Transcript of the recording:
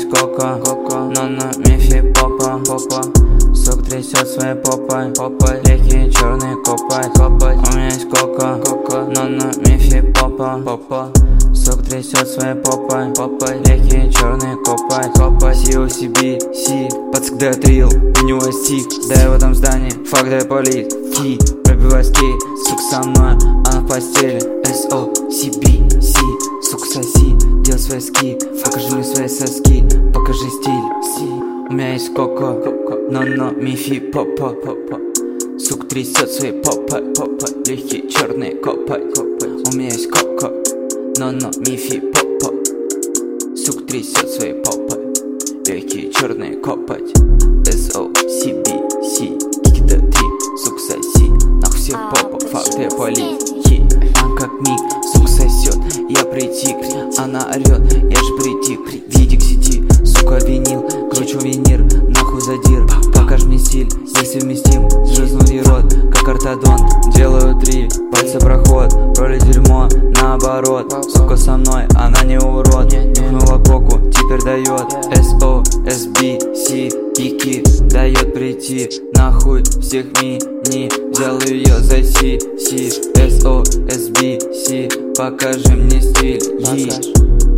есть кока, но на мифе попа. Сок трясет своей попой, легкие черные копать. У меня есть кока, но на мифе попа. Сок трясет своей попой, легкие черные копать. COCB, пацак да трил, у него стик. Да я в этом здании, фак да я полит. Пробивай скейт, сука со мной, она в постели. SOCB, сука соси, делай свои ски. Покажи мне свои соски, покажи стиль. У меня есть кока, но на мифе попа. Сука трясет своей попой, легкие черные копать. У меня есть кока, но на мифе попа. Сука трясет своей попой, легкие черные копать. SOCB, кики-да трип, сука соси. Нахуй всех попа, факт я полит. Она как миг, сука сосет, я притик. Она орет, я же притик. Видик сиди, сука винил, кручу винир, нахуй задир. Покажи мне стиль, если вместим. Звездный рот, как ортодонт. Делаю 3 пальца проход, роли дерьмо наоборот. Сука со мной, она не урод. Нюхнула коку, теперь дает. SOSB, пики, дает прийти. Нахуй всех мини, взял ее за SOSB, покажи мне стиль.